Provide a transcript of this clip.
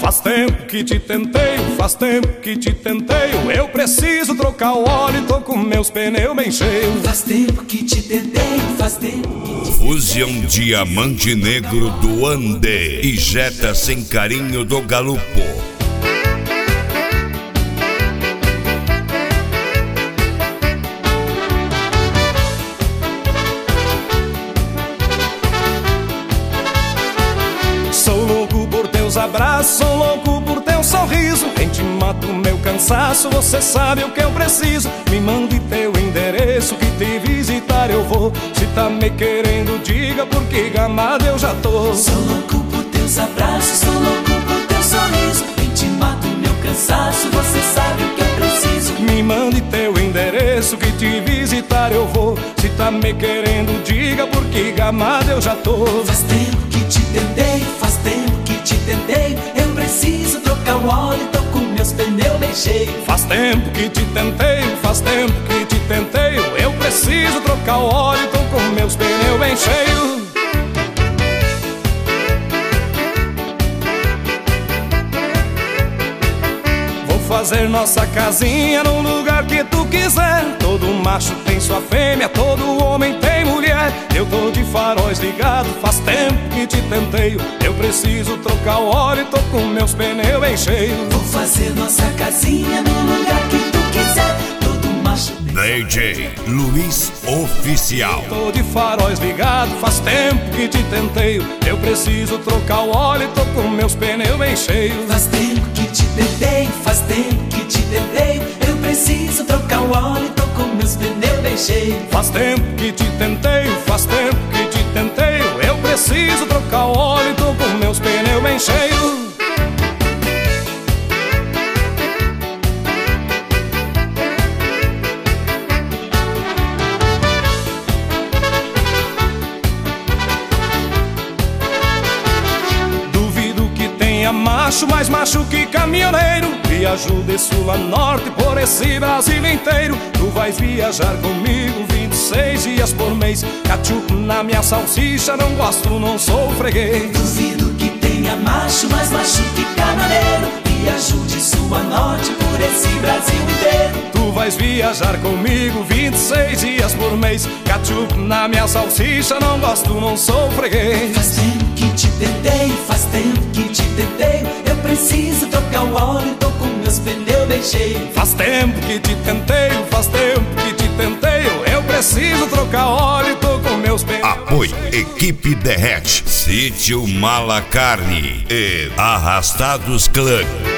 Faz tempo que te tentei, faz tempo que te tentei. Eu preciso trocar o óleo e tô com meus pneus bem cheios. Faz tempo que te tentei, faz tempo. Fusion Diamante Negro do Ande e Jetta Sem Carinho do Galupo. Sou louco por teus abraços, sou louco por teu sorriso. Quem te mata o meu cansaço, você sabe o que eu preciso. Me mande teu endereço que te visitar eu vou. Se tá me querendo, diga porque gamado eu já tô. Sou louco por teus abraços, sou louco por teu sorriso. Quem te mata o meu cansaço, você sabe o que eu preciso. Me mande teu endereço que te visitar eu vou. Se tá me querendo, diga porque gamado eu já tô. Faz tempo que te tentei, faz tempo que te tentei. Eu preciso trocar o óleo, tô com meus pneus bem cheios. Faz tempo que te tentei, faz tempo que te tentei. Eu preciso trocar o óleo, tô com meus pneus bem cheios. Fazer nossa casinha num lugar que tu quiser. Todo macho tem sua fêmea, todo homem tem mulher. Eu tô de faróis ligado, faz tempo que te tentei. Eu preciso trocar o óleo e tô com meus pneus bem cheios. Vou fazer nossa casinha num lugar que tu quiser. Todo macho tem DJ Luiz Oficial. Tô de faróis ligado, faz tempo que te tentei. Eu preciso trocar o óleo e tô com meus pneus bem cheios. Faz tempo que te tentei, faz tempo que te tentei. Eu preciso trocar o óleo, tô com meus pneus bem cheios. Faz tempo que te tentei, faz tempo que te tentei. Eu preciso trocar o óleo, tô com meus pneus bem cheios. Macho, mais macho que caminhoneiro. Viajo de sul a norte por esse Brasil inteiro. Tu vais viajar comigo 26 dias por mês. Cachupo na minha salsicha, não gosto, não sou freguês. Duvido que tenha macho, mais macho que caminhoneiro. Viajo de sul a norte por esse Brasil inteiro. Tu vais viajar comigo 26 dias por mês. Cachupo na minha salsicha, não gosto, não sou freguês. Faz tempo que te tentei, faz tempo que te tentei. Eu preciso trocar o óleo, tô com meus pneus bem cheios. Faz tempo que te tentei, faz tempo que te tentei. Eu preciso trocar óleo, tô com meus pneus. Apoio Equipe Derrete, Sítio Mala Carne e Arrastados Clã.